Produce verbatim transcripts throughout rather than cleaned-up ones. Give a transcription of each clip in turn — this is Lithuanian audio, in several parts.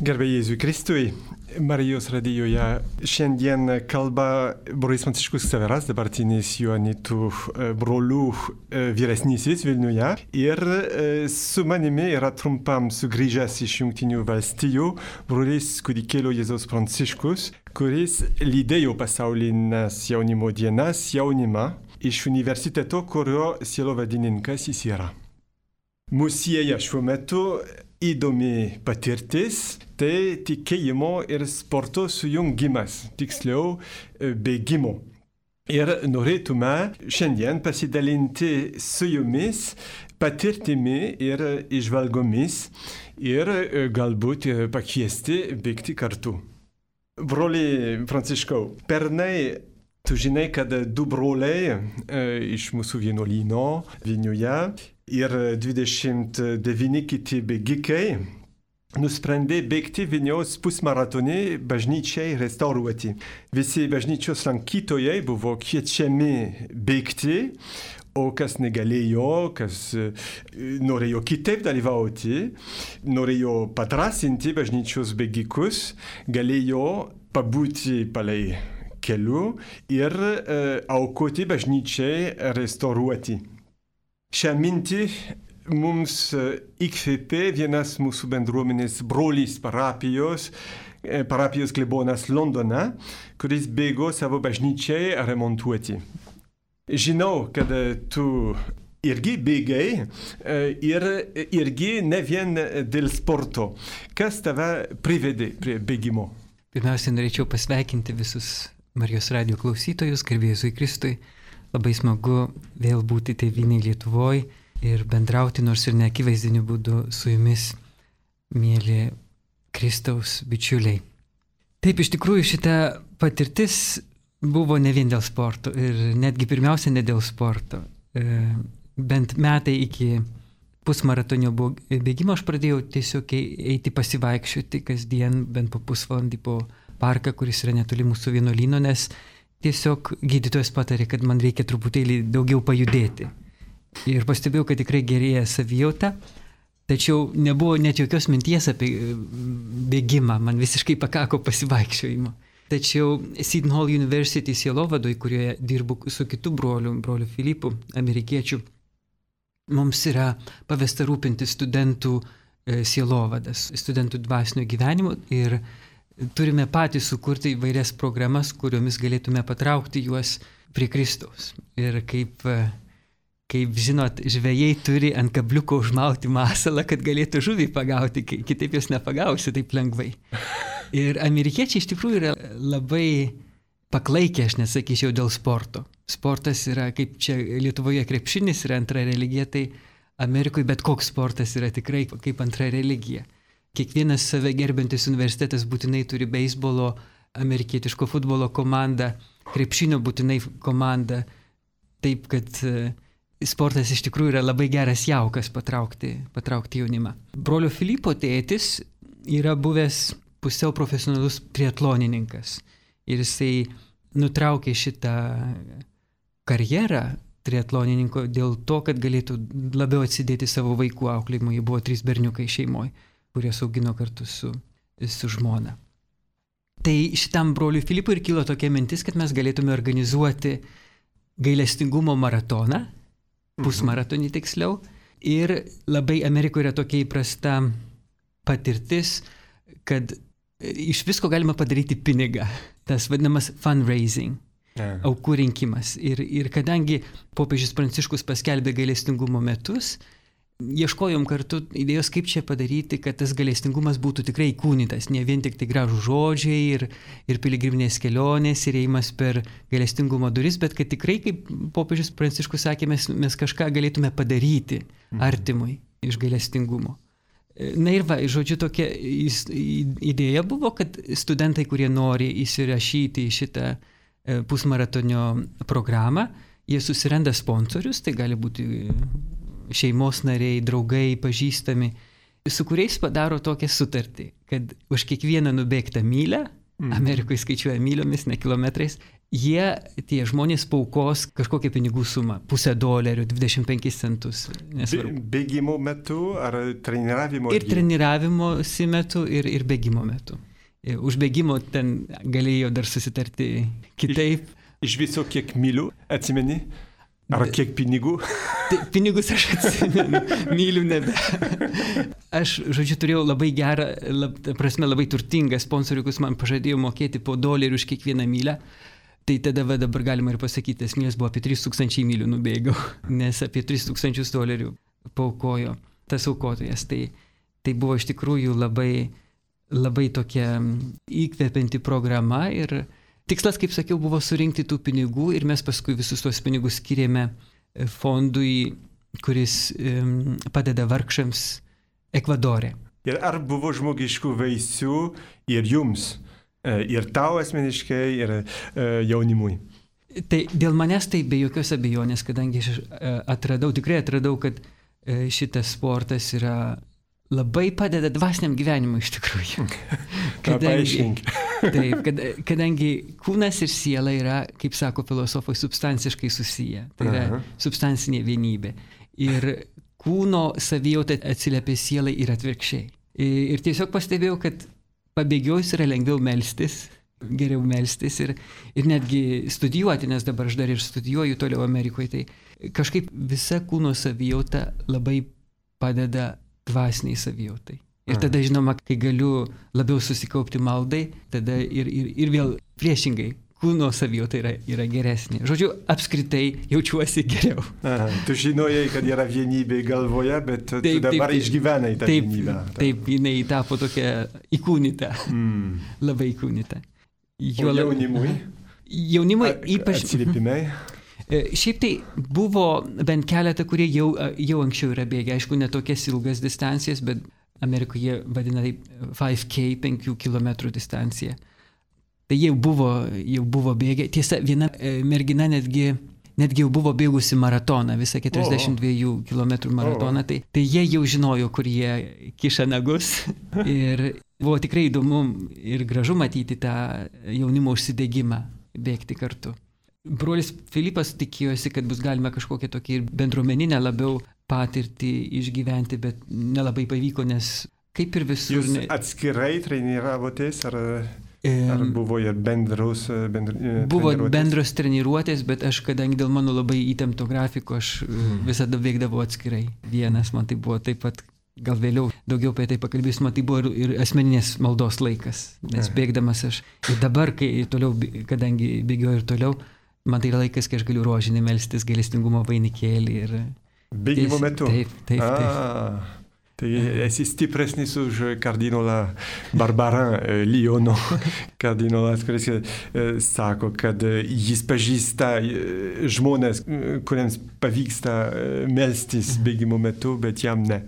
Garbė Jėzui Kristui, Marijos radijoje šiandien kalba Brolis Pranciškus Ksaveras, dabartinis Joanitų brolių vyresnysis Vilniuje. Ir su manimi yra trumpam sugrįžęs iš Jungtinių valstijų brolis Kūdikėlio Jėzaus Pranciškus, kuris lydėjo pasaulines jaunimo dienas jaunimą iš universiteto, kurio sielovadininkas jis yra. Mūsų sieja šiuo metu įdomi patirtis, tai tikėjimo ir sporto sujungimas, tiksliau bėgimo. Ir norėtume šiandien pasidalinti su jumis patirtimi ir įžvalgomis ir galbūt pakviesti bėgti kartu. Broli Pranciškau, pernai tu žinai, kad du broliai iš mūsų vienuolyno Vilniuje ir dvidešimt devyni kiti bėgikai nusprendė bėgti Vilniaus pusmaratonį bažnyčiai restauruoti. Visi bažnyčios lankytojai buvo kviečiami bėgti, o kas negalėjo, kas norėjo kitaip dalyvauti, norėjo padrasinti bažnyčios bėgikus, galėjo pabūti palei keliu ir e, aukoti bažnyčiai restauruoti. Šią mintį mums įkvėpė vienas mūsų bendruomenės brolis parapijos, parapijos klebonas Londone, kuris bėgo savo bažnyčiai remontuoti. Žinau, kad tu irgi bėgai ir irgi ne vien dėl sporto. Kas tave privedė prie bėgimo? Pirmiausia, norėčiau pasveikinti visus Marijos radijo klausytojus, garbė Jėzui Kristui. Labai smagu vėl būti tėvynėj Lietuvoje ir bendrauti nors ir neakivaizdiniu būdu su jumis, mėly Kristaus bičiuliai. Taip, iš tikrųjų šita patirtis buvo ne vien dėl sporto ir netgi pirmiausia ne dėl sporto. E, bent metai iki pusmaratonio bėgimo aš pradėjau tiesiog eiti pasivaikščioti kasdien, bent po pusvalandį po parką, kuris yra netoli mūsų vienuolyno, nes tiesiog gydytojas patarė, kad man reikia truputėlį daugiau pajudėti. Ir pastebėjau, kad tikrai gerėja savijauta, tačiau nebuvo net jokios minties apie bėgimą, man visiškai pakako pasivaikščiojimo. Tačiau Seton Hall University sielovadoj, kurioje dirbu su kitu broliu, broliu Filipu, amerikiečiu, mums yra pavesta rūpinti studentų sielovadas, studentų dvasinio gyvenimo ir turime patys sukurti įvairias programas, kuriomis galėtume patraukti juos prie Kristaus. Ir kaip, kaip žinot, žvejai turi ant kabliuko užmauti masalą, kad galėtų žuvį pagauti, kitaip jos nepagausi taip lengvai. Ir amerikiečiai iš tikrųjų yra labai paklaikę, aš nesakyčiau, dėl sporto. Sportas yra, kaip čia Lietuvoje krepšinis yra antra religija, tai Amerikoje bet koks sportas yra tikrai kaip antra religija. Kiekvienas save gerbintis universitetas būtinai turi beisbolo, amerikietiško futbolo komandą, krepšinio būtinai komandą. Taip, kad sportas iš tikrųjų yra labai geras jaukas patraukti, patraukti jaunimą. Brolio Filipo tėtis yra buvęs pusiau profesionalus triatlonininkas. Ir jisai nutraukė šitą karjerą triatlonininko dėl to, kad galėtų labiau atsidėti savo vaikų auklėjimui. Jie buvo trys berniukai šeimoje, kurios augino kartu su, su žmona. Tai šitam broliui Filipui ir kilo tokia mintis, kad mes galėtume organizuoti gailestingumo maratoną, pusmaratonį tiksliau, ir labai Amerikoje yra tokia įprasta patirtis, kad iš visko galima padaryti pinigą, tas vadinamas fundraising, yeah. Aukų rinkimas. Ir, ir kadangi popiežius Pranciškus paskelbė gailestingumo metus, ieškojom kartu idėjos, kaip čia padaryti, kad tas gailestingumas būtų tikrai įkūnytas, ne vien tik tai gražų žodžiai ir, ir piligriminės kelionės ir ėjimas per gailestingumo duris, bet kad tikrai, kaip popiežius Pranciškus sakė, mes, mes kažką galėtume padaryti artimui iš gailestingumo. Na ir va, žodžiu, tokia idėja buvo, kad studentai, kurie nori įsirašyti į šitą pusmaratonio programą, jie susiranda sponsorius, tai gali būti šeimos nariai, draugai, pažįstami, su kuriais padaro tokią sutartį, kad už kiekvieną nubėgtą mylę, mm. Amerikoje skaičiuoja myliomis, ne kilometrais, jie, tie žmonės paukos kažkokią pinigų sumą, pusę dolerio, dvidešimt penkis centus. Nesvarbu. Bėgimo metu ar treniravimo? Ir treniravimo metu, ir, ir bėgimo metu. Už bėgimo ten galėjo dar susitarti kitaip. Iš, iš viso kiek mylių atsimeni? Ar kiek pinigų? Tai, pinigus aš atsimenu, myliu nebe. Aš, žodžiu, turėjau labai gerą, lab, prasme, labai turtingą sponsorių, kuris man pažadėjo mokėti po dolerį už kiekvieną mylę. Tai tada va, dabar galima ir pasakyti, tas mylės buvo apie trys tūkstančiai mylių nubėgau, nes apie tris tūkstančius dolerių paukojo tas aukotojas. Tai, tai buvo iš tikrųjų labai, labai tokia įkvepianti programa ir tikslas, kaip sakiau, buvo surinkti tų pinigų ir mes paskui visus tuos pinigus skiriame fondui, kuris um, padeda vargšams Ekvadore. Ir ar buvo žmogiškų vaisių ir jums, ir tau asmeniškai, ir jaunimui? Tai dėl manęs tai be jokios abejonės, kadangi aš atradau, tikrai atradau, kad šitas sportas yra labai padeda dvasiniam gyvenimui iš tikrųjų. Kadangi, taip, kad, kadangi kūnas ir siela yra, kaip sako filosofai, substanciškai susiję. Tai yra Aha. substancinė vienybė. Ir kūno savijauta atsiliepia sielai ir atvirkščiai. Ir tiesiog pastebėjau, kad pabėgiojus yra lengviau melstis, geriau melstis ir, ir netgi studijuoti, nes dabar aš dar ir studijuoju toliau Amerikoje. Tai kažkaip visa kūno savijauta labai padeda dvasiniai savijautai. Ir tada, žinoma, kai galiu labiau susikaupti maldai, tada ir, ir, ir vėl priešingai, kūno savijauta yra, yra geresnė. Žodžiu, apskritai jaučiuosi geriau. Aha, tu žinojai, kad yra vienybė galvoje, bet tu taip, dabar taip, išgyvenai tą taip, vienybę. Taip, taip, jinai tapo tokia įkūnyta, mm. labai įkūnyta. Jo, o jaunimui? Jaunimui ypač... Atsiliepimai? Šiaip tai buvo bent keletą, kurie jau, jau anksčiau yra bėgę. Aišku, ne tokias ilgas distancijas, bet Amerikoje vadina taip five K, penkių kilometrų distancija. Tai jau buvo, jau buvo bėgę. Tiesa, viena mergina netgi, netgi jau buvo bėgusi maratoną, visą keturiasdešimt dviejų kilometrų maratoną. Tai, tai jie jau žinojo, kur jie kiša nagus. Ir buvo tikrai įdomu ir gražu matyti tą jaunimo užsidegimą bėgti kartu. Brolis Filipas tikėjosi, kad bus galima kažkokią tokį bendruomeninę labiau patirtį išgyventi, bet nelabai pavyko, nes kaip ir visur... Jūs atskirai treniravotės, ar, ar buvo ir bendros... Bendr, buvo bendros treniruotės, bet aš, kadangi dėl mano labai įtempto grafiko, aš mm. visada veikdavau atskirai. Vienas, man tai buvo taip pat, gal vėliau daugiau apie tai pakalbėsiu, man tai buvo ir, ir asmeninės maldos laikas, nes bėgdamas aš... Ir dabar, kai toliau, kadangi bėgioju ir toliau, man tai yra laikas, kai aš galiu rožinį melstis, gailestingumo vainikėlį ir... Bėgimo metu? Taip, taip, taip. Ah, tai esi stipresnis už kardinolą Barbarin, Liono kardinolas, kuris sako, kad jis pažįsta žmonės, kuriems pavyksta melstis bėgimo metu, bet jam ne.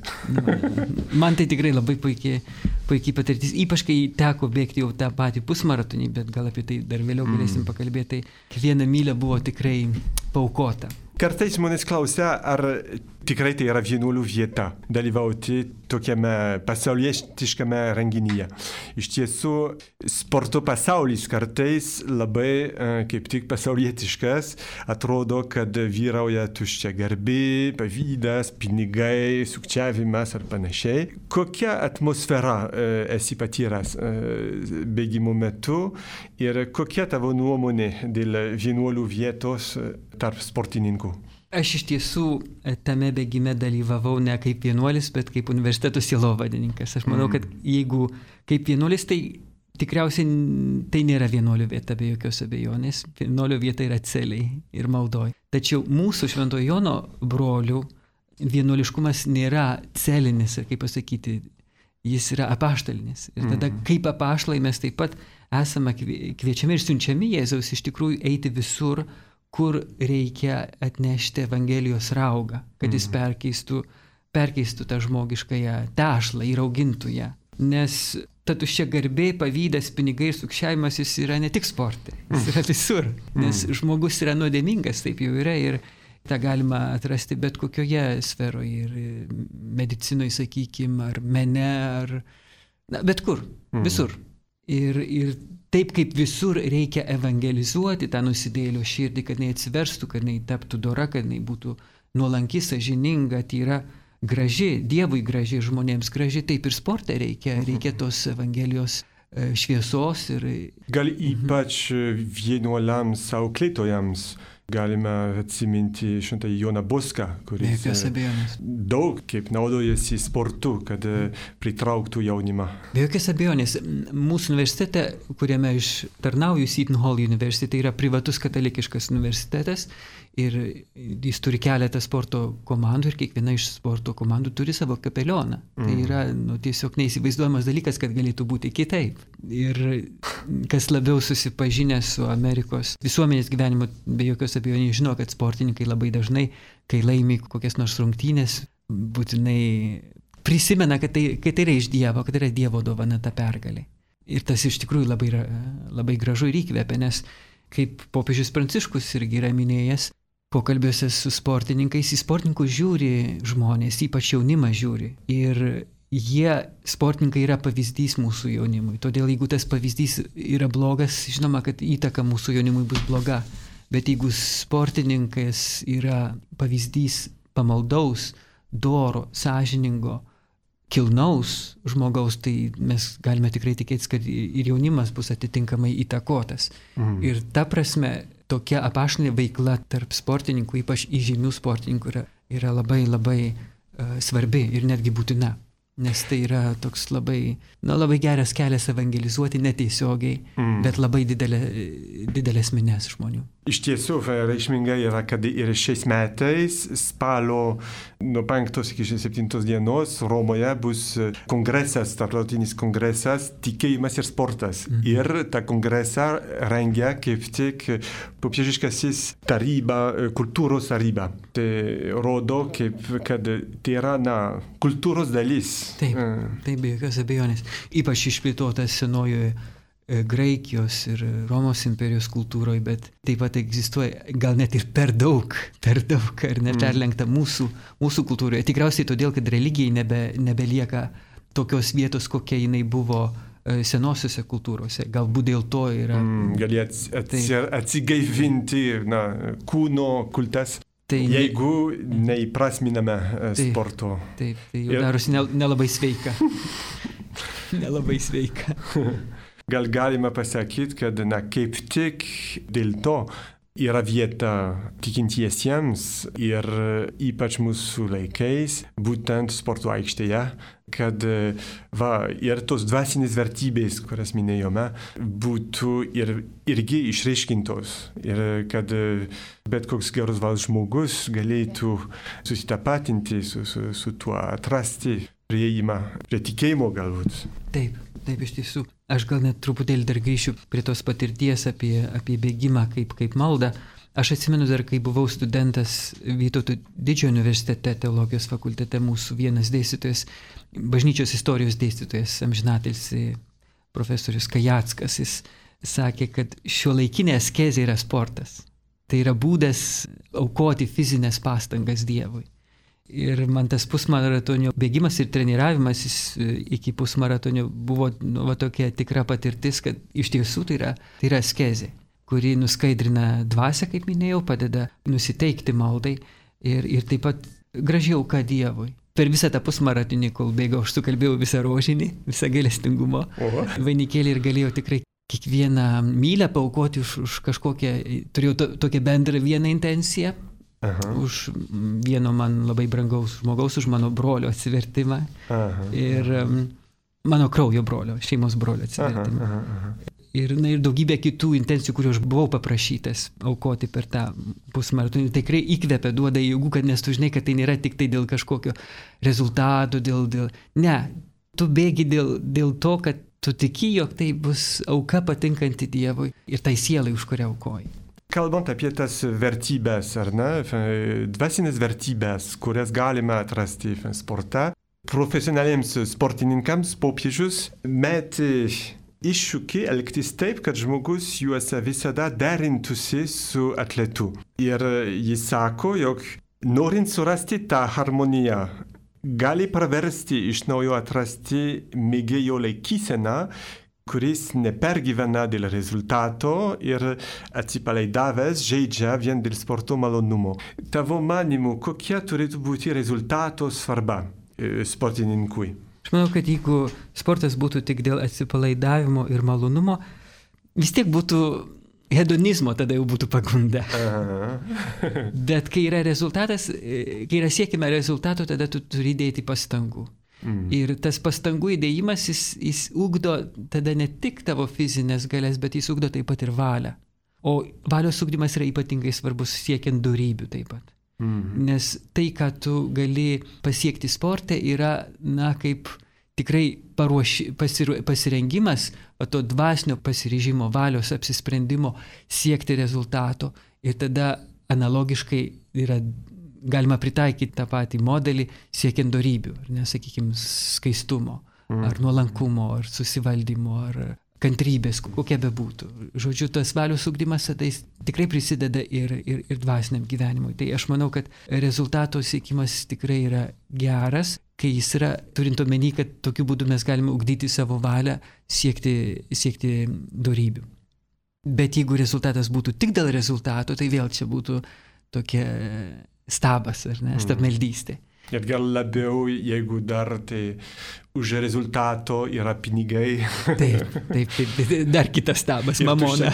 Man tai tikrai labai puikiai, puikiai patirtis, ypač kai teko bėgti jau tą patį pusmaratonį, bet gal apie tai dar vėliau galėsim pakalbėti, tai kiekviena mylė buvo tikrai paaukota. Kartais žmonės klausia, ar tikrai tai yra vienuolių vieta dalyvauti tokiame pasaulietiškame renginyje. Iš tiesų, sporto pasaulis kartais labai kaip tik pasaulietiškas, atrodo, kad vyrauja tuščia garbė, pavydas, pinigai, sukčiavimas ar panašiai. Kokia atmosfera esi patyręs bėgimo metu ir kokia tavo nuomonė dėl vienuolių vietos tarp sportininkų? Aš iš tiesų tame bėgime dalyvavau ne kaip vienuolis, bet kaip universiteto sielovadininkas. Aš manau, kad jeigu kaip vienuolis, tai tikriausiai tai nėra vienuolio vieta be jokios abejonės. Vienuolio vieta yra celiai ir maldoj. Tačiau mūsų Šventojo Jono brolių vienuoliškumas nėra celinis, kaip pasakyti, jis yra apaštalinis. Ir tada kaip apaštalai mes taip pat esame kviečiami ir siunčiami Jėzaus iš tikrųjų eiti visur, kur reikia atnešti Evangelijos raugą, kad jis perkeistų, perkeistų tą žmogiškąją tešlą ir augintų ją. Nes ta tuščia garbė, pavydas, pinigai ir sukčiavimas jis yra ne tik sporte, jis yra visur. Nes žmogus yra nuodėmingas, taip jau yra ir tą galima atrasti bet kokioje sferoje, ir medicinoje, sakykime, ar mene, ar... Na, bet kur, visur. Ir, ir taip kaip visur reikia evangelizuoti tą nusidėjėlio širdį, kad jinai atsiverstų, kad jinai taptų dora, kad jinai būtų nuolanki, sąžininga, tyra, graži, Dievui graži, žmonėms graži, taip ir sporte reikia, reikia tos evangelijos šviesos. Ir... Gal ypač vienuoliams, auklėtojams galime atsiminti šventąjį Joną Boską, kuris daug kaip naudojasi sportu, kad pritrauktų jaunimą. Be jokios abejonės. Mūsų universitete, kuriame aš tarnauju, Seton Hall universitete, yra privatus katalikiškas universitetas ir jis turi keletą sporto komandų ir kiekviena iš sporto komandų turi savo kapelioną. Mm. Tai yra nu, tiesiog neįsivaizduojamas dalykas, kad galėtų būti kitaip. Ir kas labiau susipažinęs su Amerikos visuomenės gyvenimu, be jokios abejonės žino, kad sportininkai labai dažnai, kai laimi kokias nors rungtynės, būtinai prisimena, kad tai, kad tai yra iš Dievo, kad tai yra Dievo dovana ta pergalė. Ir tas iš tikrųjų labai, labai gražu ir įkvepia, nes kaip popiežius Pranciškus irgi yra minėjęs, pokalbiuose su sportininkais, į sportininkus žiūri žmonės, ypač jaunimas žiūri. Ir jie, sportininkai, yra pavyzdys mūsų jaunimui. Todėl jeigu tas pavyzdys yra blogas, žinoma, kad įtaka mūsų jaunimui bus bloga. Bet jeigu sportininkas yra pavyzdys pamaldaus, doro, sąžiningo, kilnaus žmogaus, tai mes galime tikrai tikėtis, kad ir jaunimas bus atitinkamai įtakotas. Mm. Ir ta prasme, tokia apaštalinė veikla tarp sportininkų, ypač įžymių sportininkų, yra, yra labai labai uh, svarbi ir netgi būtina. Nes tai yra toks labai, na, labai geras kelias evangelizuoti netiesiogiai, mm. bet labai didelė, didelės minės žmonių. Iš tiesų, reikšminga yra, kad ir šiais metais spalio nuo penktos iki septintos dienos Romoje bus kongresas, tarptautinis kongresas Tikėjimas ir sportas. Mm. Ir tą kongresą rengia kaip tik popiežiškasis taryba, kultūros taryba. Tai rodo, kaip, kad tai yra na, kultūros dalis. Taip, taip, be jokios abejonės. Ypač išplėtotas senojoje Graikijos ir Romos imperijos kultūroje, bet taip pat egzistuoja gal net ir per daug, per daug ar neperlenkta mūsų, mūsų kultūroje. Tikriausiai todėl, kad religijai nebe, nebelieka tokios vietos, kokia jinai buvo senosiuose kultūrose. Galbūt dėl to yra... Mm, gali ats, ats, atsigaivinti na, kūno kultas. Tai jeigu neįprasminame taip, sporto. Taip, tai jau darosi nelabai sveika. Nelabai sveika. Gal galima pasakyti, kad na, kaip tik dėl to yra vieta tikintiesiems ir ypač mūsų laikais, būtent sporto aikštėje, kad va, ir tos dvasinės vertybės, kurias minėjome, būtų ir, irgi išreiškintos. Ir kad bet koks geras vals žmogus galėtų susitapatinti su, su, su tuo, atrasti prieimą prie tikėjimo galbūt. Taip, taip iš tiesų. Aš gal net truputėlį dar grįšiu prie tos patirties apie, apie bėgimą kaip, kaip maldą. Aš atsimenu dar, kai buvau studentas Vytauto Didžiojo universitete, teologijos fakultete, mūsų vienas dėstytojas, bažnyčios istorijos dėstytojas, amžinatilsį profesorius Kajackas, jis sakė, kad šiuolaikinė askezė yra sportas. Tai yra būdas aukoti fizinės pastangas Dievui. Ir man tas pusmaratonio bėgimas ir treniravimas iki pusmaratonio buvo nu, va, tokia tikra patirtis, kad iš tiesų tai yra, tai yra askezė, kuri nuskaidrina dvasią, kaip minėjau, padeda nusiteikti maldai ir, ir taip pat gražiau ką Dievui. Per visą tą pusmaratonį, kol bėgau, aš sukalbėjau visą rožinį, visą gailestingumo vainikėlį ir galėjau tikrai kiekvieną mylę paaukoti už, už kažkokią, turėjau to, tokią bendrą vieną intenciją. Aha. Už vieno man labai brangaus žmogaus, už mano brolio atsivertimą. Aha. Ir um, mano kraujo brolio, šeimos brolio atsivertimą. Aha, aha, aha. Ir, na, ir daugybė kitų intencijų, kurių aš buvau paprašytas aukoti per tą pusmaratonį. Tikrai įkvepia, duoda jėgų, kad nes tu žinai, kad tai nėra tik tai dėl kažkokio rezultato, dėl, dėl... Ne, tu bėgi dėl, dėl to, kad tu tiki, jog tai bus auka patinkanti Dievui ir tai sielai, už kurią aukoji. Kalbant apie tas vertybės, ar ne, dvasinės vertybės, kurias galime atrasti sporte, profesionaliems sportininkams popiežius metė iššūkį elgtis taip, kad žmogus juose visada derintųsi su atletu. Ir jis sako, jog norint surasti tą harmoniją, gali praversti iš naujo atrasti mėgėjo laikyseną, kuris nepergyvena dėl rezultato ir atsipalaidavęs žaidžia vien dėl sporto malonumo. Tavo manimu, kokia turėtų būti rezultato svarba sportininkui? Aš manau, kad jeigu sportas būtų tik dėl atsipalaidavimo ir malonumo, vis tiek būtų hedonizmo, tada jau būtų pagunda. Bet kai yra rezultatas, kai yra siekime rezultato, tada tu turi dėti pastangų. Mm. Ir tas pastangų įdėjimas, jis, jis ugdo tada ne tik tavo fizinės galės, bet jis ugdo taip pat ir valią. O valios ugdymas yra ypatingai svarbus siekiant dorybių taip pat. Mm. Nes tai, ką tu gali pasiekti sporte, yra, na, kaip tikrai paruoši, pasir, pasirengimas, to dvasinio pasiryžimo, valios apsisprendimo siekti rezultato. Ir tada analogiškai yra galima pritaikyti tą patį modelį siekiant dorybių, ar ne, sakykime, skaistumo, mm. ar nuolankumo, ar susivaldymo, ar kantrybės, kokia bebūtų. Žodžiu, tas valios ugdymas tai tikrai prisideda ir, ir, ir dvasiniam gyvenimui. Tai aš manau, kad rezultato siekimas tikrai yra geras, kai jis yra, turint omeny, kad tokiu būdu mes galime ugdyti savo valią siekti, siekti dorybių. Bet jeigu rezultatas būtų tik dėl rezultato, tai vėl čia būtų tokia stabas, ar ne, stabmeldystė. Ir gal labiau, jeigu dar tai už rezultato yra pinigai. Taip, taip, taip, dar kitas stabas, mamona.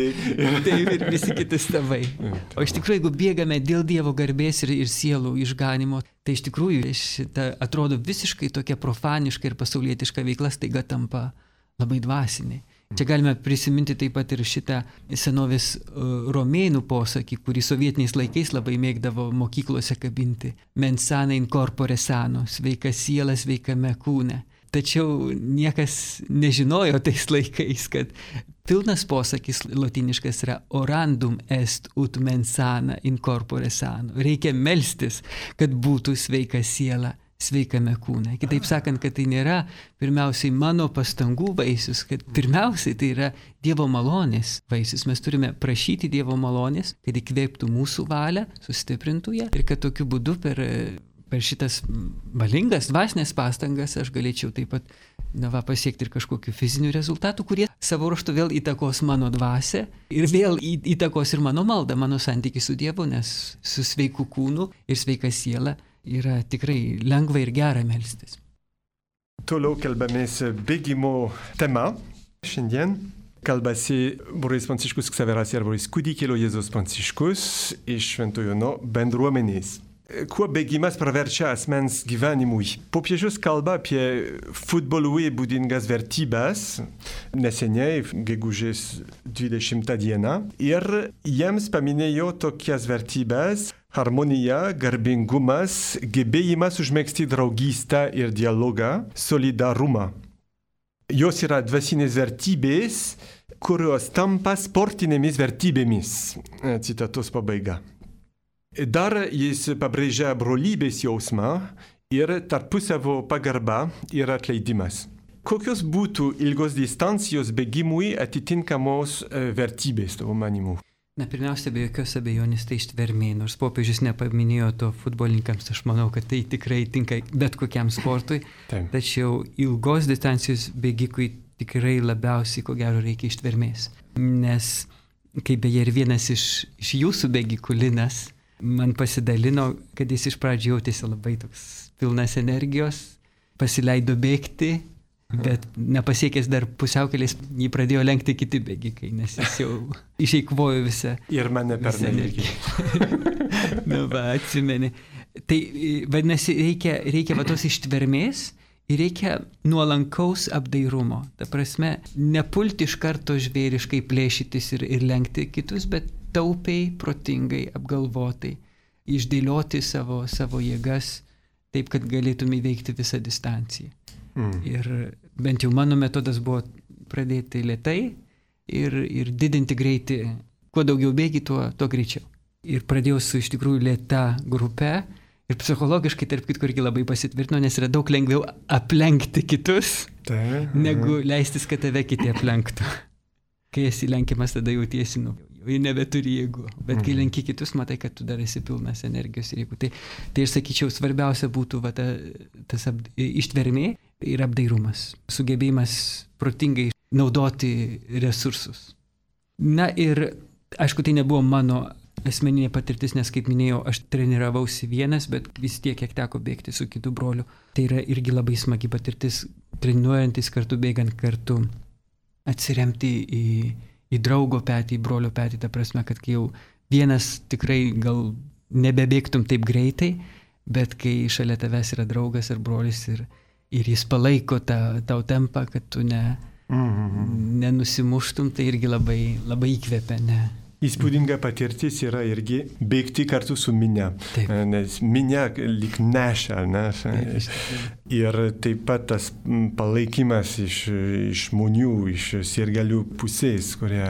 Taip, ir visi kiti stabai. O iš tikrųjų, jeigu bėgame dėl Dievo garbės ir, ir sielų išganimo, tai iš tikrųjų šita atrodo visiškai tokia profaniška ir pasaulietiška veikla staiga tampa labai dvasinė. Čia galime prisiminti taip pat ir šitą senovės uh, romėnų posakį, kurį sovietiniais laikais labai mėgdavo mokyklose kabinti. Mens sana in corpore sano, sveika siela sveikame kūne. Tačiau niekas nežinojo tais laikais, kad pilnas posakis lotyniškas yra orandum est ut mens sana in corpore sano. Reikia melstis, kad būtų sveika siela sveikame kūne. Kitaip sakant, kad tai nėra pirmiausiai mano pastangų vaisius, kad pirmiausiai tai yra Dievo malonės vaisius. Mes turime prašyti Dievo malonės, kad įkvėptų mūsų valią, sustiprintų ją ir kad tokiu būdu per, per šitas valingas, dvasinės pastangas aš galėčiau taip pat na, va, pasiekti ir kažkokių fizinių rezultatų, kurie savo ruožtu vėl įtakos mano dvasią ir vėl įtakos ir mano maldą, mano santykį su Dievu, nes su sveiku kūnu ir sveika siela yra tikrai lengva ir gera melstis. Toliau kalbamės bėgimo tema. Šiandien kalbasi brolis Pranciškus Ksaveras ir brolis Kūdikėlio Jėzaus Pranciškus iš Šventojo Jono bendruomenės. Kuo bėgimas praverčia asmens gyvenimui? Popiežius kalba apie futbolui būdingas vertybės, neseniai, gegužės dvidešimtą dieną, ir jiems paminėjo tokias vertybės: harmonija, garbingumas, gebėjimas užmegzti draugystę ir dialogą, solidarumą. Jos yra dvasinės vertybės, kurios tampa sportinėmis vertybėmis. Citatos pabaiga. Dar jis pabrėžia brolybės jausmą ir tarpusavio pagarbą ir atleidimas. Kokios būtų ilgos distancijos bėgimui atitinkamos vertybės, tavo manimu? Na, pirmiausia, be jokios abejonės tai ištvermė, nors popiežius nepaminėjo to futbolininkams, aš manau, kad tai tikrai tinka bet kokiam sportui. Taip. Tačiau ilgos distancijos bėgikui tikrai labiausiai, ko gero, reikia ištvermės. Nes, kaip beje ir vienas iš, iš jūsų bėgikų Linas man pasidalino, kad jis iš pradžių jautėsi labai toks pilnas energijos, pasileido bėgti, bet nepasiekęs dar pusiaukelės, jį pradėjo lenkti kiti bėgikai, nes jis jau išeikvojo visą. Ir mane per energiją. Na, va, atsimeni. Tai vadinasi, reikia, reikia va tos ištvermės ir reikia nuolankaus apdairumo. Ta prasme, nepulti iš karto žvėriškai plėšytis ir, ir lenkti kitus, bet taupiai, protingai, apgalvotai, išdėlioti savo, savo jėgas taip, kad galėtume įveikti visą distanciją. Mm. Ir bent jau mano metodas buvo pradėti lėtai ir, ir didinti greitį. Kuo daugiau bėgi, tuo, tuo greičiau. Ir pradėjau su iš tikrųjų lėta grupe ir psichologiškai, tarp kitko, irgi labai pasitvirtino, nes yra daug lengviau aplenkti kitus, tai, negu leistis, kad tave kiti aplenktų. Kai esi lenkiamas, tada jautiesi, nu, jau nebeturi jėgų. Bet kai lenki kitus, matai, kad tu dar esi pilnas energijos ir jėgų. Tai, tai aš sakyčiau, svarbiausia būtų va, ta, tas ap, ištvermė ir apdairumas. Sugebėjimas protingai naudoti resursus. Na ir, aišku, tai nebuvo mano asmeninė patirtis, nes, kaip minėjau, aš treniravausi vienas, bet vis tiek, kiek teko bėgti su kitu broliu. Tai yra irgi labai smagi patirtis, treniruojantis kartu, bėgant kartu, atsiremti į, į draugo petį, į brolio petį, ta prasme, kad kai jau vienas tikrai gal nebebėgtum taip greitai, bet kai šalia tavęs yra draugas ar brolis ir, ir jis palaiko tą, tau tempą, kad tu ne, mm-hmm. nenusimuštum, tai irgi labai, labai įkvepia, ne? Įspūdinga patirtis yra irgi bėgti kartu su minia, taip. Nes minia lyg neša, ne? Taip, ir taip pat tas palaikymas iš, iš žmonių, iš sirgalių pusės, kurie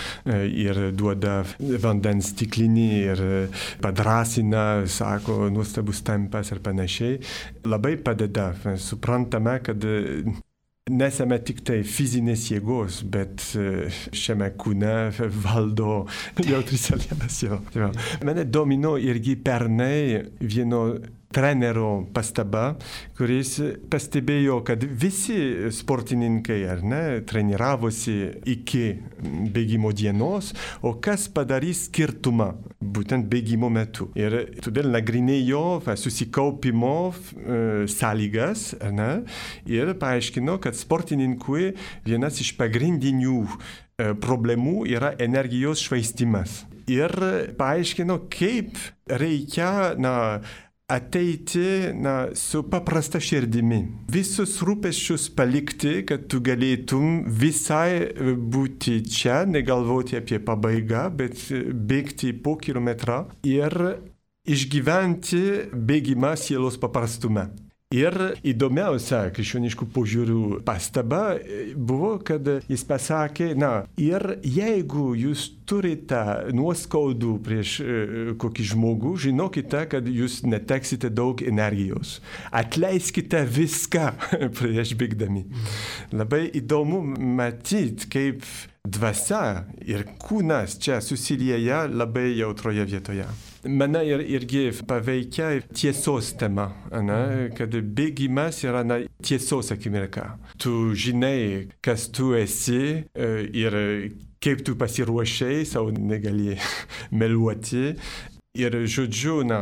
ir duoda vandens stiklinį ir padrasina, sako, nuostabus tempas ir panašiai, labai padeda. Suprantame, kad nesame tik tai fizinės jėgos, bet šiame kūne valdo jautris alienas. Mane domino irgi pernai vieno trenerio pastaba, kuris pastebėjo, kad visi sportininkai, ar ne, treniravosi iki bėgimo dienos, o kas padarys skirtumą būtent bėgimo metu. Ir todėl nagrinėjo susikaupimo sąlygas, ar ne, ir paaiškino, kad sportininkui vienas iš pagrindinių problemų yra energijos švaistimas. Ir paaiškino, kaip reikia, na, ateiti, na, su paprasta širdimi. Visus rūpesčius palikti, kad tu galėtum visai būti čia, negalvoti apie pabaigą, bet bėgti po kilometrą ir išgyventi bėgimą sielos paprastume. Ir įdomiausia krikščioniškų požiūrių pastaba buvo, kad jis pasakė, na, ir jeigu jūs turite nuoskaudų prieš kokį žmogų, žinokite, kad jūs neteksite daug energijos. Atleiskite viską prieš bėgdami. Labai įdomu matyti, kaip dvasia ir kūnas čia susilieja labai jautroje vietoje. Mane ir, irgi paveikia tiesos tema, ne? Kad bėgimas yra, na, tiesos akimirka. Tu žinai, kas tu esi ir kaip tu pasiruošai, savo negali meluoti. Ir žodžiu, na,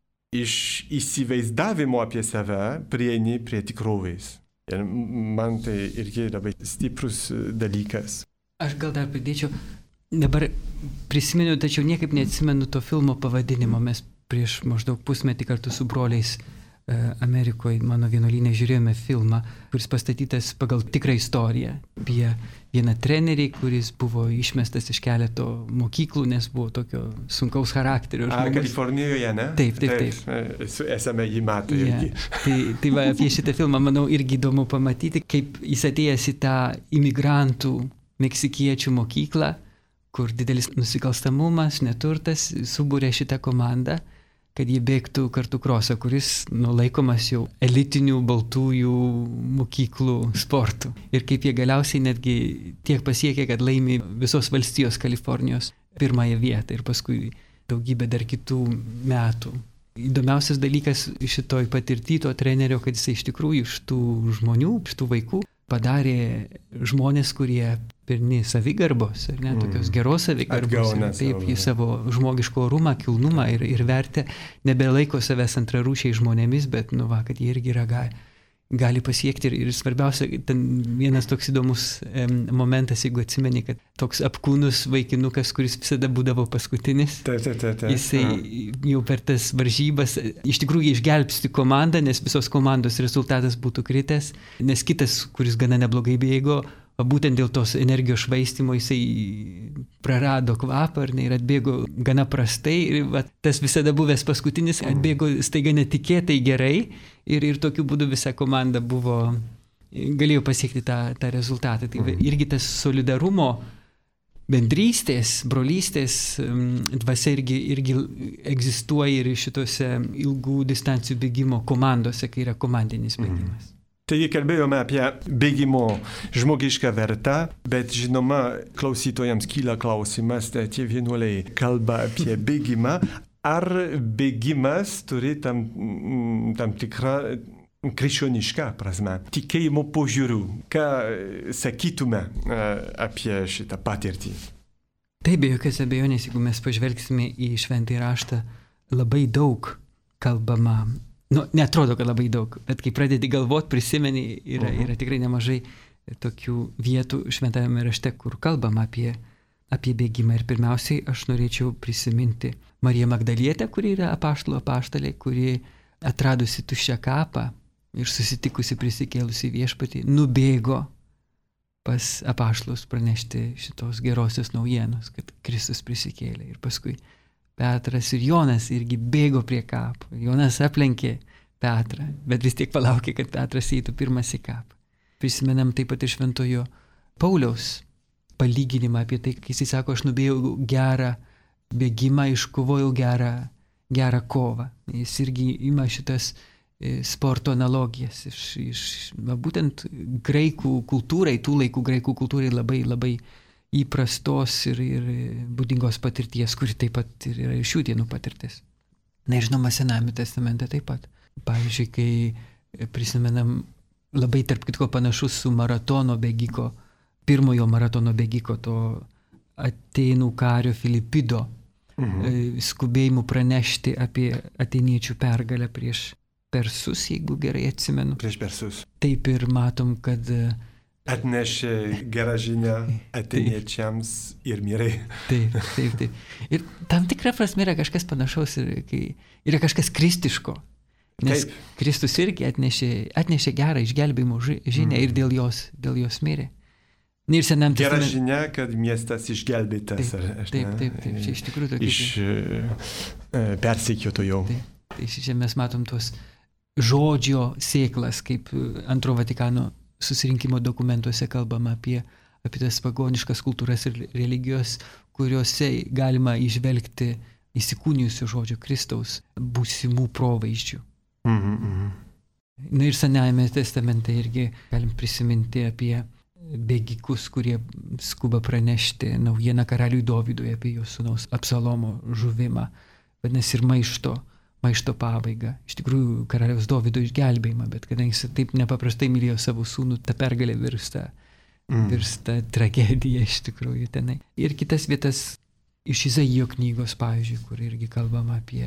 iš įsivaizdavimo apie save prieini prie tikrovės. Ir man tai irgi labai stiprus dalykas. Aš gal dar pridėčiau, dabar prisimenu, tačiau niekaip neatsimenu to filmo pavadinimo. Mes prieš maždaug pusmetį kartu su broliais e, Amerikoje, mano vienuolyne, žiūrėjome filmą, kuris pastatytas pagal tikrą istoriją apie vieną trenerį, kuris buvo išmestas iš keleto mokyklų, nes buvo tokio sunkaus charakterio žmogus. A, Kalifornijoje, ne? Taip, taip, taip. taip. Esame jį matę yeah. irgi. tai, tai va, apie šitą filmą, manau, irgi įdomu pamatyti, kaip jis atėjęs į tą imigrantų meksikiečių mokyklą, kur didelis nusikalstamumas, neturtas, subūrė šitą komandą, kad jie bėgtų kartu krosą, kuris nulaikomas jau elitinių baltųjų mokyklų sportų. Ir kaip jie galiausiai netgi tiek pasiekė, kad laimi visos valstijos Kalifornijos pirmąją vietą ir paskui daugybę dar kitų metų. Įdomiausias dalykas šitoj patirty to trenerio, kad jisai iš tikrųjų iš tų žmonių, iš tų vaikų padarė žmonės, kurie pilni savigarbos, ar ne, tokios geros savigarbos, taip, į savo žmogiško orumą, kilnumą ir, ir vertę, nebelaiko savęs antrarūšiai žmonėmis, bet, nu va, kad jie irgi yra gali, gali pasiekti. Ir, ir svarbiausia, ten vienas toks įdomus em, momentas, jeigu atsimeni, kad toks apkūnus vaikinukas, kuris visada būdavo paskutinis, ta, ta, ta, ta. jisai jau per tas varžybas iš tikrųjų išgelbsti komandą, nes visos komandos rezultatas būtų kritęs, nes kitas, kuris gana neblogai bėgo, būtent dėl tos energijos švaistimo jisai prarado kvapą ir atbėgo gana prastai ir va, tas visada buvęs paskutinis atbėgo staiga netikėtai gerai ir, ir tokiu būdu visa komanda buvo, galėjo pasiekti tą, tą rezultatą. Tai irgi tas solidarumo, bendrystės, brolystės dvasia irgi, irgi egzistuoja ir šitose ilgų distancijų bėgimo komandose, kai yra komandinis bėgimas. Taigi kalbėjome apie bėgimo žmogišką vertę, bet žinoma, klausytojams kyla klausimas, tai tie vienuoliai kalba apie bėgimą, ar bėgimas turi tam, tam tikrą krikščioniška prasme, tikėjimo požiūrių. Ką sakytume apie šitą patirtį? Taip, be jokios abejonės, jeigu mes pažvelgsime į šventąjį raštą, labai daug kalbama, nu, netrodo, kad labai daug, bet kai pradedi galvoti, prisimeni, yra, uh-huh. yra tikrai nemažai tokių vietų šventajame rašte, kur kalbama apie, apie bėgimą. Ir pirmiausiai aš norėčiau prisiminti Mariją Magdalietę, kuri yra apaštalų apaštalė, kuri atradusi tuščią kapą ir susitikusi prisikėlusi viešpatį, nubėgo pas apaštalus pranešti šitos gerosios naujienos, kad Kristus prisikėlė. Ir paskui Petras ir Jonas irgi bėgo prie kapo. Jonas aplenkė Petrą, bet vis tiek palaukė, kad Petras eitų pirmas į kapą. Prisimenam taip pat ir šventojo Pauliaus palyginimą apie tai, kai jis sako, aš nubėjau gerą bėgimą, iškovojau gerą, gerą kovą. Jis irgi ima šitas sporto analogijas iš, iš va, būtent graikų kultūrai, tų laikų graikų kultūrai labai labai įprastos ir, ir būdingos patirties, kuri taip pat ir yra šių dienų patirtis. Na ir žinoma, Sename testamente taip pat. Pavyzdžiui, kai prisimenam labai tarp kitko panašus su maratono bėgiko, pirmojo maratono bėgiko, to Atėnų kario Filipido mhm. skubėjimu pranešti apie atėniečių pergalę prieš Persus, jeigu gerai atsimenu. Prieš Persus. Taip ir matom, kad atnešė gerą žinią atėniečiams ir mirė. Taip, taip, taip. Ir tam tikra prasme yra kažkas panašaus, ir kai yra kažkas kristiško. Nes taip. Kristus irgi atnešė, atnešė gerą išgelbėjimo žinią mm. ir dėl jos, dėl jos mirė. Ir senam Gera testament... žinia, kad miestas išgelbėtas. Taip, aš, taip, taip, taip. Čia iš tikrųjų tokia. Iš uh, persekiotojų. Taip, tai čia mes matom tos žodžio sėklas, kaip antro Vatikano susirinkimo dokumentuose kalbama apie, apie tas pagoniškas kultūras ir religijos, kuriuose galima išvelgti įsikūnijusių žodžio Kristaus būsimų provaizdžių. Mm-hmm. Na ir Senajame testamente irgi galim prisiminti apie bėgikus, kurie skuba pranešti naujieną karaliui Dovydui apie jo sūnaus Absalomo žuvimą, vadinasi ir maišto. maišto pabaigą. Iš tikrųjų, karaliaus Dovydo išgelbėjimą, bet kadangi jis taip nepaprastai mylėjo savo sūnų, ta pergalė virsta, mm. virsta tragedija iš tikrųjų tenai. Ir kitas vietas iš Izaijo knygos, pavyzdžiui, kur irgi kalbama apie,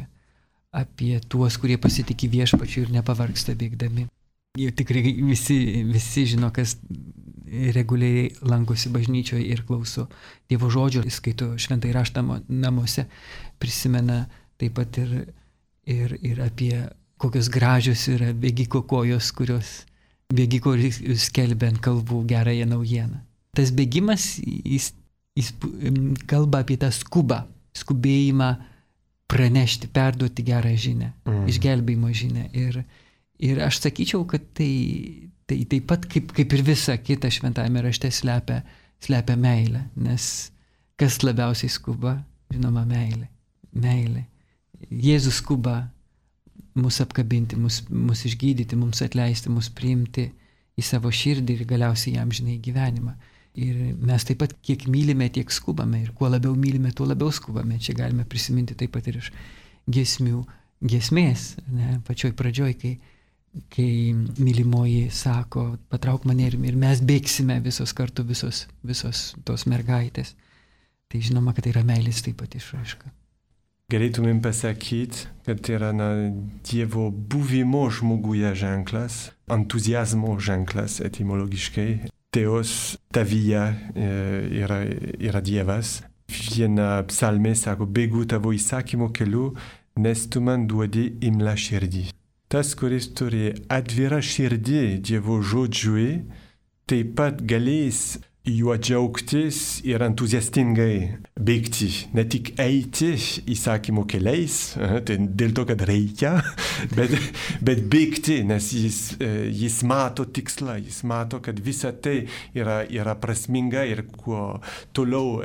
apie tuos, kurie pasitikė viešpačiu ir nepavargsta bėgdami. Jau tikrai visi, visi žino, kas reguliariai lankosi bažnyčioje ir klauso Dievo žodžio, skaito šventąjį raštą namuose, prisimena taip pat ir Ir, ir apie kokios gražios yra bėgiko kojos, kurios bėgiko skelbia ant kalvų gerąją naujieną. Tas bėgimas, jis, jis kalba apie tą skubą, skubėjimą pranešti, perduoti gerą žinią, mm. išgelbėjimo žinią. Ir, ir aš sakyčiau, kad tai, tai taip pat kaip, kaip ir visa kita šventajame rašte slepia, slepia meilę, nes kas labiausiai skuba, žinoma, meilė. Meilė. Jėzus skuba mus apkabinti, mus, mus išgydyti, mums atleisti, mus priimti į savo širdį ir galiausiai jam žinai gyvenimą. Ir mes taip pat kiek mylime, tiek skubame. Ir kuo labiau mylime, tuo labiau skubame. Čia galime prisiminti taip pat ir iš giesmių, giesmės, ne, pačioj pradžioj, kai, kai mylimoji sako, patrauk mane ir, ir mes bėgsime visos kartu, visos, visos tos mergaitės. Tai žinoma, kad tai yra meilės taip pat išraiška. Galėtumėm pasakyti, kad tai yra na, Dievo buvimo žmoguje ženklas, entuzijazmo ženklas etimologiškai. Teos tavyje yra, yra Dievas. Viena psalmė sako, bėgu tavo įsakymo keliu, nes tu man duodi imlą širdį. Tas, kuris turi atvirą širdį Dievo žodžiui, taip pat galės juo džiaugtis ir entuziastingai bėgti, ne tik eiti įsakymo keliais, tai dėl to, kad reikia, bet, bet bėgti, nes jis, jis mato tikslą, jis mato, kad visa tai yra, yra prasminga ir kuo toliau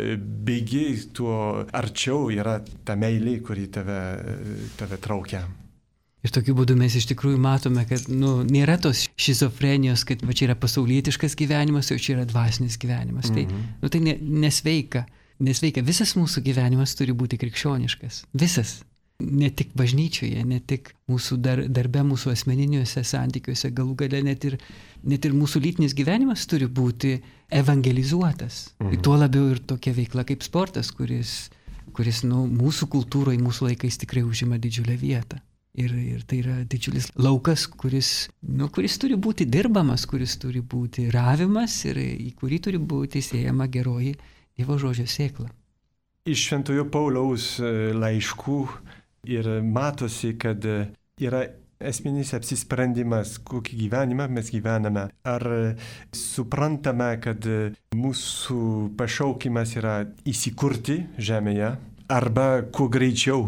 bėgi, tuo arčiau yra ta meilė, kuri tave, tave traukia. Ir tokiu būdu mes iš tikrųjų matome, kad nu, nėra tos šizofrenijos, kad va, čia yra pasaulietiškas gyvenimas, o čia yra dvasinis gyvenimas. Mm-hmm. Tai, nu, tai ne, nesveika. Nesveika. Visas mūsų gyvenimas turi būti krikščioniškas. Visas. ne tik bažnyčioje, ne tik mūsų dar, darbe, mūsų asmeniniuose santykiuose, galų gale net ir, net ir mūsų lytinis gyvenimas turi būti evangelizuotas. Mhm. Tuo labiau ir tokia veikla kaip sportas, kuris, kuris nu, mūsų kultūroje, mūsų laikais tikrai užima didžiulę vietą. Ir, ir tai yra didžiulis laukas, kuris, nu, kuris turi būti dirbamas, kuris turi būti ravimas ir į kurį turi būti siejama geroji Dievo žodžio sėkla. Iš Šventojo Pauliaus laiškų ir matosi, kad yra esminis apsisprendimas, kokį gyvenimą mes gyvename. Ar suprantame, kad mūsų pašaukimas yra įsikurti žemėje, arba kuo greičiau,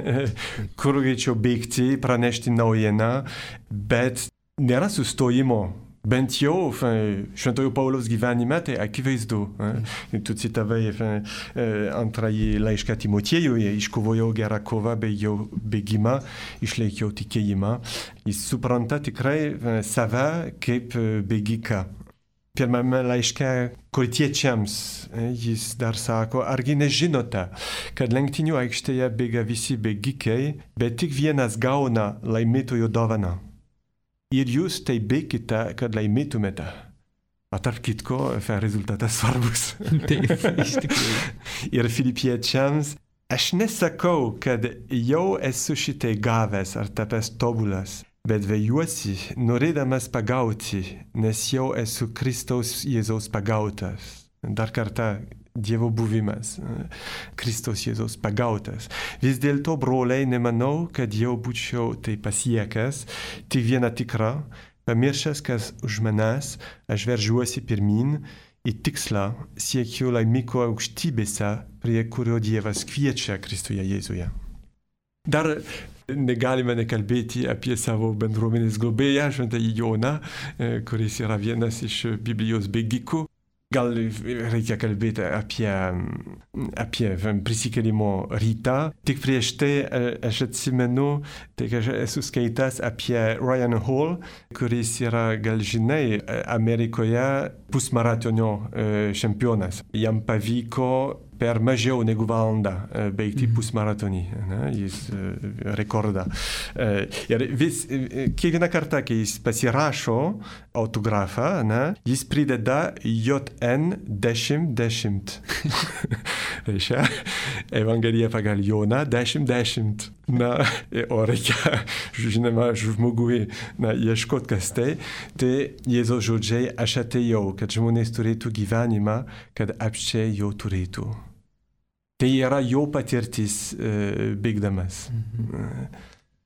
kuo greičiau bėgti, pranešti naujieną, bet nėra sustojimo. Bent jau Šventojo Pauliaus gyvenime tai akivaizdu. Tu citavai antrąjį laišką Timotiejui, iškovojo gerą kovą, baigiau bėgimą, išlaikiau tikėjimą. Jis supranta tikrai save kaip bėgiką. Pirmame laiške Koltiečiams jis dar sako, argi nežinote, kad lenktynių aikštėje bėga visi bėgikai, bet tik vienas gauna laimėtojo dovaną. Ir jūs tai bėkite, kad laimėtumėte. O tarp kitko, rezultatas svarbus. Taip, iš tikrųjų. Ir Filipiečiams, aš nesakau, kad jau esu šitai gavęs ar tapęs tobulas, bet vejuosi, norėdamas pagauti, nes jau esu Kristaus Jėzaus pagautas. Dar kartą Dievo buvimas, Kristaus Jėzaus pagautas. Vis dėlto, broliai, nemanau, kad jau būčiau tai pasiekęs, tik viena tikra, pamiršęs, kas už manęs, aš veržiuosi pirmin, į tikslą siekiu laimiko aukštybėse, prie kurio Dievas kviečia Kristuje Jėzuje. Dar negalime nekalbėti apie savo bendruomenės globėją, šventąjį Joną, kuris yra vienas iš Biblijos bėgikų. Gal reikia kalbėti apie, apie prisikėlimo rytą. Tik prieš tai aš atsimenu, tai aš esu skaitęs apie Ryan Hall, kuris yra, gal žinai, Amerikoje pusmaratonio čempionas. Jam pavyko per mažiau negu valandą baigti mm. pusmaratonį. Ne? Jis rekordą. Ir vis, kiekvieną kartą, kai jis pasirašo autografą, ne? Jis prideda J N dešimt dešimt. Reiškia, Evangelija pagal Joną dešimt dešimt. Na, o reikia, žinoma, žmogui, na, ieškot kas tai. Tai Jėzaus žodžiai, aš atėjau, kad žmonės turėtų gyvenimą, kad apsčiai jo turėtų. Tai yra jo patirtis e, bėgdamas. Mhm.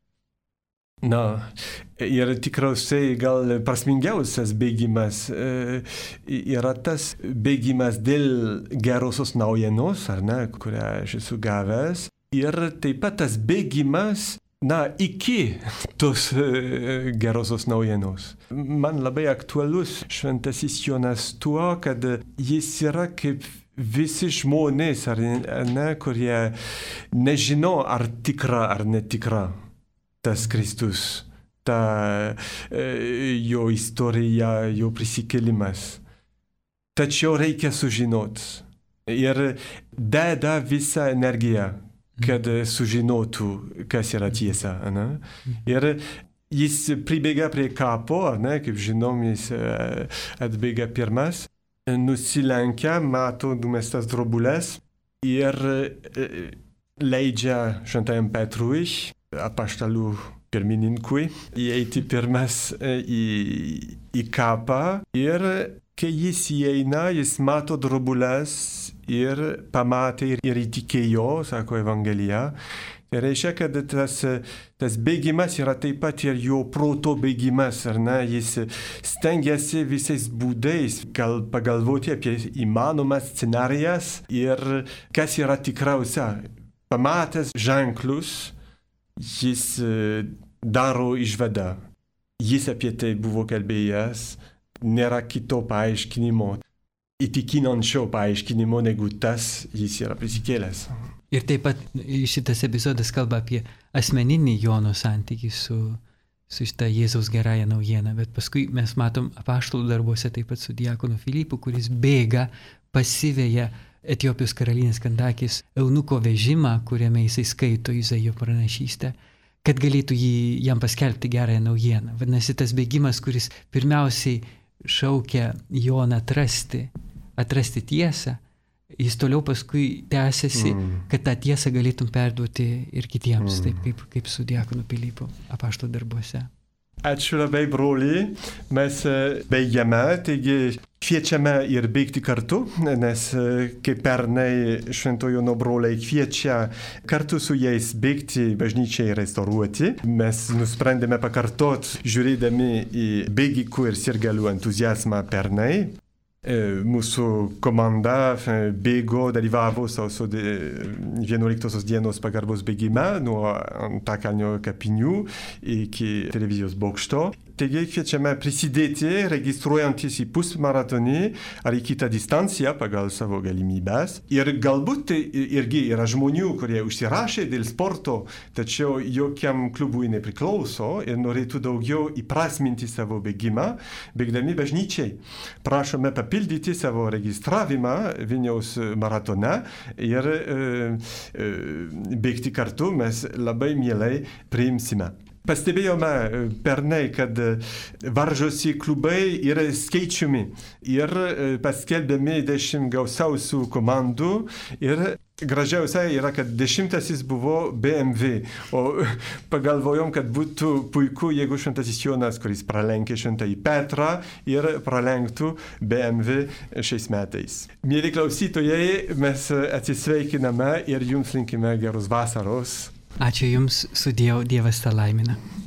Na, ir tikriausiai gal prasmingiausias bėgimas e, yra tas bėgimas dėl gerosios naujienos, ar ne, kurią aš esu gavęs. Ir taip pat tas bėgimas, na, iki tos e, gerosios naujienos. Man labai aktualus šventasis Jonas tuo, kad jis yra kaip visi žmonės, ar ne, kurie nežino, ar tikra, ar netikra tas Kristus, ta e, jo istorija, jo prisikėlimas. Tačiau reikia sužinoti. Ir deda visą energiją, kad sužinotų, kas yra tiesa. Ne? Ir jis pribėga prie kapo, ne, kaip žinom, jis atbėga pirmas. Nusilenkia, mato numestas drobules ir leidžia šventajam Petrui, apaštalų pirmininkui, įeiti pirmas į, į kapą ir kai jis įeina, jis mato drobules ir pamatė ir, ir įtikėjo, sako Evangelija. Tai reiškia, kad tas, tas bėgimas yra taip pat ir jo proto bėgimas, ar ne? Jis stengiasi visais būdais gal pagalvoti apie įmanomas scenarijas ir kas yra tikrausia. Pamatęs ženklus, jis daro išvadą. Jis apie tai buvo kalbėjęs, nėra kito paaiškinimo, įtikinančio paaiškinimo negu tas, jis yra prisikėlęs. Ir taip pat šitas epizodas kalba apie asmeninį Jono santykį su, su šitą Jėzaus gerąją naujieną, bet paskui mes matom apaštalų darbuose taip pat su diakonu Filipu, kuris bėga, pasiveja Etiopijos karalienės Kandakės eunuko vežimą, kuriame jisai skaito Izaijo pranašystę, kad galėtų jį, jam paskelbti gerąją naujieną. Vadinasi, tas bėgimas, kuris pirmiausiai šaukia Joną atrasti, atrasti tiesą, jis toliau paskui tęsiasi, mm. kad tą tiesą galėtum perduoti ir kitiems, mm. taip kaip, kaip su diakonu Pilypu apaštalų darbuose. Ačiū labai, broliai. Mes baigiame, taigi kviečiame ir bėgti kartu, nes kaip pernai Šventojo Jono broliai kviečia kartu su jais bėgti bažnyčiai restauruoti. Mes nusprendėme pakartot, žiūrėdami į bėgikų ir sirgalių entuziazmą pernai. Mūsų komanda bėgo, dalyvavo sausio vienuoliktosios dienos pagarbos bėgime nuo Antakalnio kapinių iki televizijos bokšto. Taigi kviečiame prisidėti, registruojantis į pusmaratonį ar į kitą distanciją pagal savo galimybės. Ir galbūt irgi yra žmonių, kurie užsirašė dėl sporto, tačiau jokiam klubui nepriklauso ir norėtų daugiau įprasminti savo bėgimą, bėgdami bažnyčiai. Prašome papildyti savo registravimą Vilniaus maratone ir e, e, bėgti kartu mes labai mielai priimsime. Pastebėjome pernai, kad varžosi klubai yra skaičiumi ir paskelbiami dešimt gausiausių komandų ir gražiausia yra, kad dešimtasis buvo B M W, o pagalvojom, kad būtų puiku, jeigu šventasis Jonas, kuris pralenkė šventąjį Petrą ir pralenktų B M W šiais metais. Mieli klausytojai, mes atsisveikiname ir jums linkime geros vasaros. Ačiū Jums, sudiev, Dievas tą laimina.